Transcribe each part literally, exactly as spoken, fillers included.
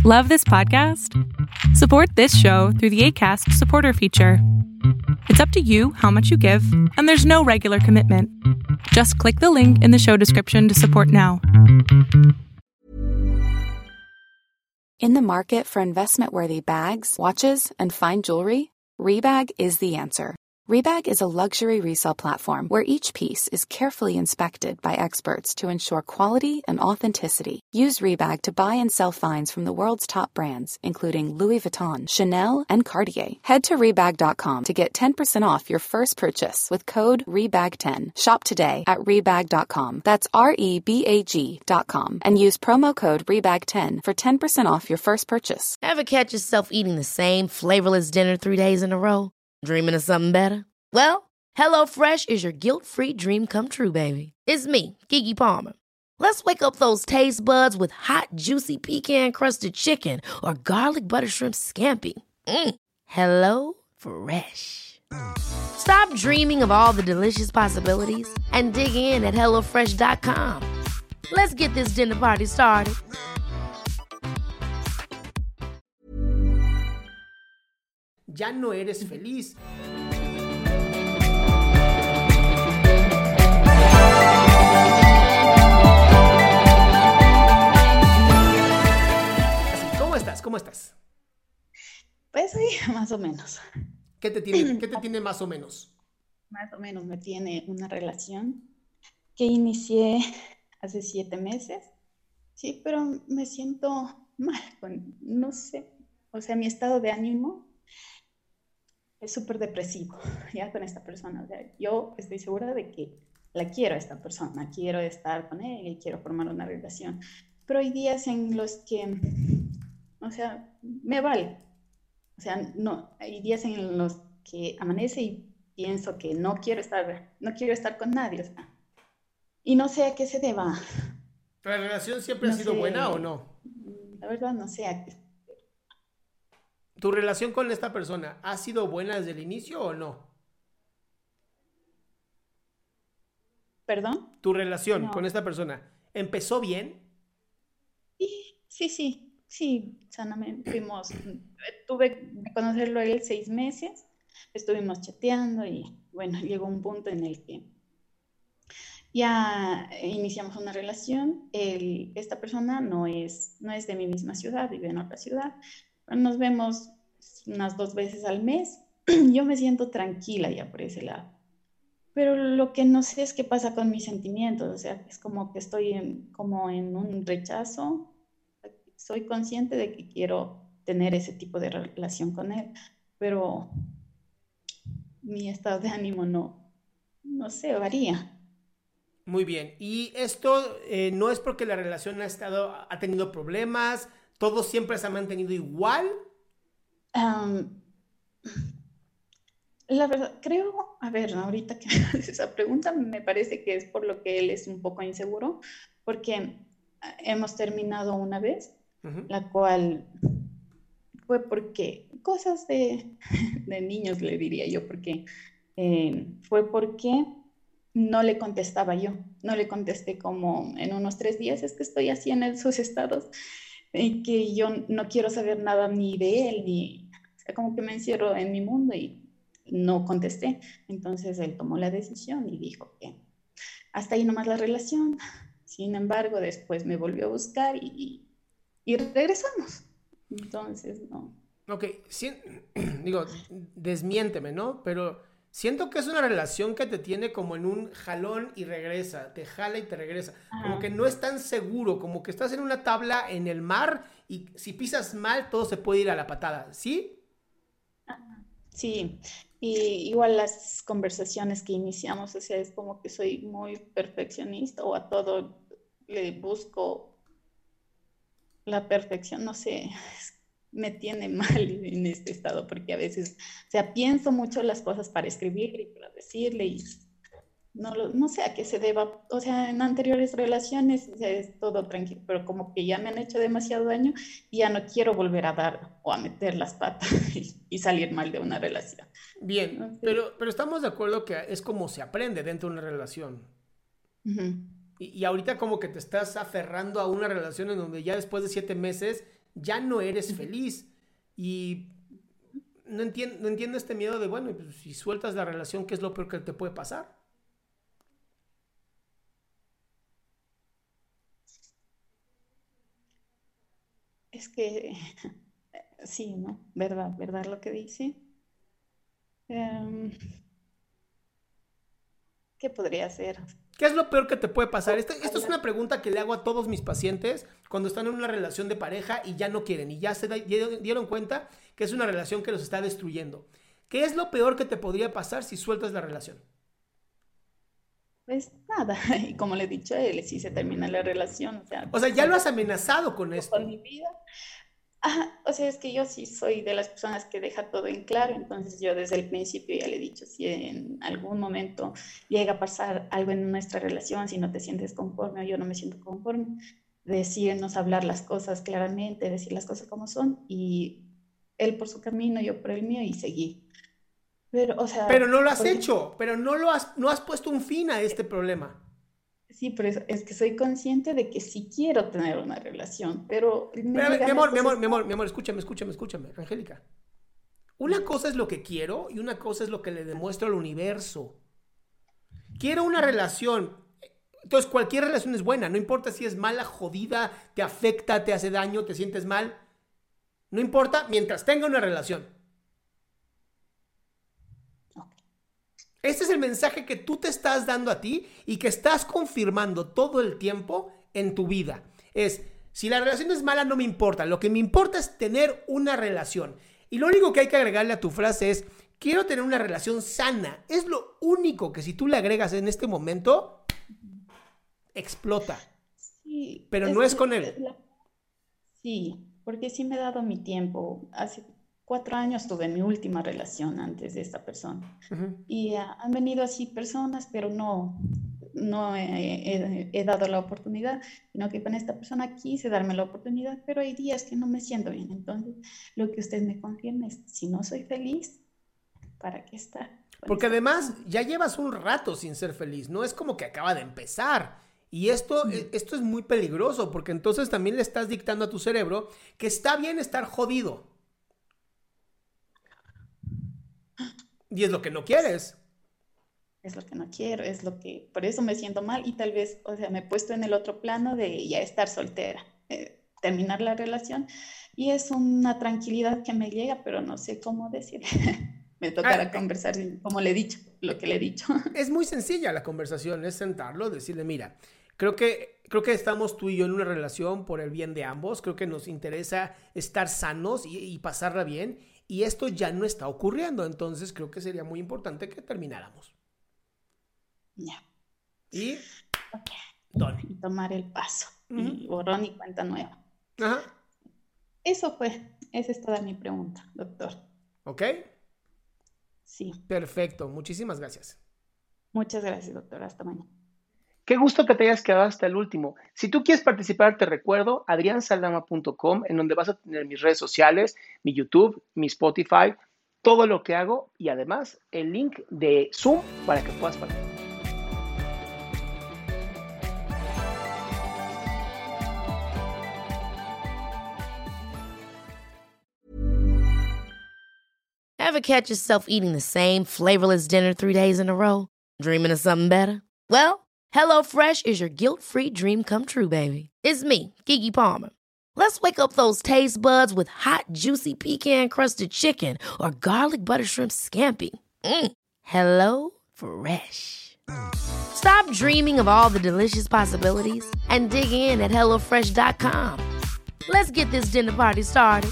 Love this podcast? Support this show through the Acast supporter feature. It's up to you how much you give, and there's no regular commitment. Just click the link in the show description to support now. In the market for investment-worthy bags, watches, and fine jewelry, Rebag is the answer. Rebag is a luxury resale platform where each piece is carefully inspected by experts to ensure quality and authenticity. Use Rebag to buy and sell finds from the world's top brands, including Louis Vuitton, Chanel, and Cartier. Head to Rebag dot com to get ten percent off your first purchase with code Rebag ten. Shop today at Rebag dot com. That's R E B A G dot com. And use promo code Rebag ten for ten percent off your first purchase. Ever catch yourself eating the same flavorless dinner three days in a row? Dreaming of something better? Well, HelloFresh is your guilt-free dream come true, baby. It's me, Keke Palmer. Let's wake up those taste buds with hot, juicy pecan-crusted chicken or garlic butter shrimp scampi. Mm. Hello Fresh. Stop dreaming of all the delicious possibilities and dig in at hello fresh dot com. Let's get this dinner party started. Ya no eres feliz. ¿Cómo estás? ¿Cómo estás? Pues sí, más o menos. ¿Qué te tiene, qué te tiene más o menos? Más o menos me tiene una relación que inicié hace siete meses. Sí, pero me siento mal, con, no sé, o sea, mi estado de ánimo es súper depresivo, ya con esta persona. O sea, yo estoy segura de que la quiero a esta persona, quiero estar con ella y quiero formar una relación. Pero hay días en los que, o sea, me vale. O sea, no, hay días en los que amanece y pienso que no quiero estar, no quiero estar con nadie. O sea, y no sé a qué se deba. ¿La relación siempre No ha sido sé, buena o no? La verdad no sé a qué. ¿Tu relación con esta persona ha sido buena desde el inicio o no? ¿Perdón? ¿Tu relación No. con esta persona empezó bien? Sí, sí, sí, sí, sanamente fuimos, tuve que conocerlo a él seis meses, estuvimos chateando y bueno, llegó un punto en el que ya iniciamos una relación. Él, esta persona no es, no es de mi misma ciudad, vive en otra ciudad. Nos vemos unas dos veces al mes. Yo me siento tranquila ya por ese lado. Pero lo que no sé es qué pasa con mis sentimientos. O sea, es como que estoy en, como en un rechazo. Soy consciente de que quiero tener ese tipo de relación con él, pero mi estado de ánimo no, no sé, varía. Muy bien. ¿Y esto eh, no es porque la relación ha estado, ha tenido problemas? ¿Todo siempre se ha mantenido igual? Um, la verdad, creo, a ver, ahorita que me haces esa pregunta, me parece que es por lo que él es un poco inseguro, porque hemos terminado una vez, uh-huh. La cual fue porque, cosas de, de niños le diría yo, porque eh, fue porque no le contestaba yo, no le contesté como en unos tres días, es que estoy así en esos estados, y que yo no quiero saber nada ni de él, ni, o sea, como que me encierro en mi mundo y no contesté. Entonces él tomó la decisión y dijo que hasta ahí nomás la relación. Sin embargo, después me volvió a buscar y, y, y regresamos. Entonces, no. Ok, sí, digo, desmiénteme, ¿no? Pero siento que es una relación que te tiene como en un jalón y regresa, te jala y te regresa. Ajá. Como que no es tan seguro, como que estás en una tabla en el mar y si pisas mal todo se puede ir a la patada, ¿sí? Sí, y igual las conversaciones que iniciamos, o sea, es como que soy muy perfeccionista o a todo le busco la perfección, no sé, me tiene mal en este estado porque a veces, o sea, pienso mucho las cosas para escribir y para decirle y no, lo, no sé a qué se deba. O sea, en anteriores relaciones, o sea, es todo tranquilo, pero como que ya me han hecho demasiado daño y ya no quiero volver a dar o a meter las patas y, y salir mal de una relación. Bien, Entonces, pero, pero estamos de acuerdo que es como se aprende dentro de una relación. Uh-huh. Y, y ahorita como que te estás aferrando a una relación en donde ya después de siete meses ya no eres feliz. Y no entiendo, no entiendo este miedo de, bueno, pues, si sueltas la relación, ¿qué es lo peor que te puede pasar? Es que sí, ¿no? Verdad, verdad lo que dice. Um, ¿Qué podría hacer? ¿Qué es lo peor que te puede pasar? Esta, esta es una pregunta que le hago a todos mis pacientes cuando están en una relación de pareja y ya no quieren y ya se da, dieron cuenta que es una relación que los está destruyendo. ¿Qué es lo peor que te podría pasar si sueltas la relación? Pues nada, y como le he dicho a él, si se termina la relación, o sea, O sea, ya lo has amenazado con esto. con mi vida. Ajá, o sea, es que yo sí soy de las personas que deja todo en claro, entonces yo desde el principio ya le he dicho, si en algún momento llega a pasar algo en nuestra relación, si no te sientes conforme o yo no me siento conforme, decirnos hablar las cosas claramente, decir las cosas como son, y él por su camino, yo por el mío, y seguir. Pero, o sea, pero no lo has porque, hecho, pero no lo has, no has puesto un fin a este problema. sí, pero es, es que soy consciente de que sí quiero tener una relación, pero... Me Pero, llegan mi amor, mi cosas- amor, mi amor, mi amor, escúchame, escúchame, escúchame, Angélica. Una cosa es lo que quiero y una cosa es lo que le demuestro al universo. Quiero una relación. Entonces, cualquier relación es buena, no importa si es mala, jodida, te afecta, te hace daño, te sientes mal. No importa, mientras tenga una relación. Este es el mensaje que tú te estás dando a ti y que estás confirmando todo el tiempo en tu vida. Es, si la relación es mala, no me importa. Lo que me importa es tener una relación. Y lo único que hay que agregarle a tu frase es, quiero tener una relación sana. Es lo único que si tú le agregas en este momento, explota. Sí, Pero no es con él. es la- Sí, porque sí me he dado mi tiempo. Hace cuatro años tuve mi última relación antes de esta persona. Ujú. Y ah, han venido así personas, pero no, no he, he- he dado la oportunidad, sino que con esta persona quise darme la oportunidad, pero hay días que no me siento bien. Entonces, lo que usted me confirma es, si no soy feliz, ¿para qué estar con Porque esta además persona? ya llevas un rato sin ser feliz, no es como que acaba de empezar. Y esto, eh, esto es muy peligroso porque entonces también le estás dictando a tu cerebro que está bien estar jodido. Y es lo que no quieres. Es lo que no quiero, es lo que, por eso me siento mal y tal vez, o sea, me he puesto en el otro plano de ya estar soltera, eh, terminar la relación y es una tranquilidad que me llega, pero no sé cómo decir. Me Ah, tocará eh, conversar como le he dicho, lo que le he dicho. es muy sencilla la conversación, es sentarlo, decirle, mira, creo que, creo que estamos tú y yo en una relación por el bien de ambos, creo que nos interesa estar sanos y, y pasarla bien, y esto ya no está ocurriendo, entonces creo que sería muy importante que termináramos. Ya, Y, ok. done. Y tomar el paso Ujú. y borrón y cuenta nueva. Ajá, Eso fue, esa es toda mi pregunta, doctor. ¿ok? Sí, Perfecto, muchísimas gracias. muchas gracias, doctor. Hasta mañana. Qué gusto que te hayas quedado hasta el último. Si tú quieres participar, te recuerdo adrian saldama punto com, en donde vas a tener mis redes sociales, mi YouTube, mi Spotify, todo lo que hago y además el link de Zoom para que puedas participar. Ever catch yourself eating the same flavorless dinner three days in a row? Dreaming of something better? Well, HelloFresh is your guilt-free dream come true, baby. It's me, Keke Palmer. Let's wake up those taste buds with hot, juicy pecan-crusted chicken or garlic butter shrimp scampi. Mm. Hello Fresh. Stop dreaming of all the delicious possibilities and dig in at hello fresh dot com. Let's get this dinner party started.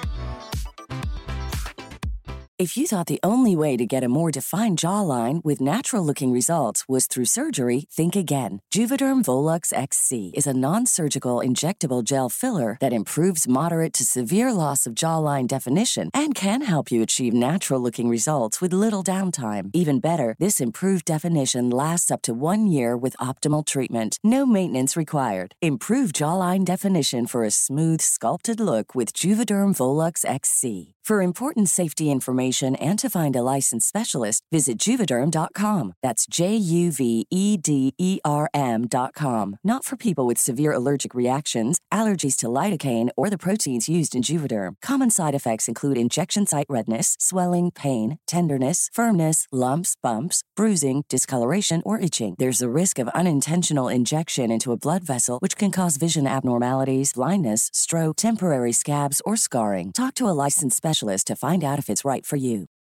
If you thought the only way to get a more defined jawline with natural-looking results was through surgery, think again. Juvederm Volux X C is a non-surgical injectable gel filler that improves moderate to severe loss of jawline definition and can help you achieve natural-looking results with little downtime. Even better, this improved definition lasts up to one year with optimal treatment. No maintenance required. Improve jawline definition for a smooth, sculpted look with Juvederm Volux X C. For important safety information and to find a licensed specialist, visit Juvederm dot com. That's J U V E D E R M dot com. Not for people with severe allergic reactions, allergies to lidocaine, or the proteins used in Juvederm. Common side effects include injection site redness, swelling, pain, tenderness, firmness, lumps, bumps, bruising, discoloration, or itching. There's a risk of unintentional injection into a blood vessel, which can cause vision abnormalities, blindness, stroke, temporary scabs, or scarring. Talk to a licensed specialist to find out if it's right for you.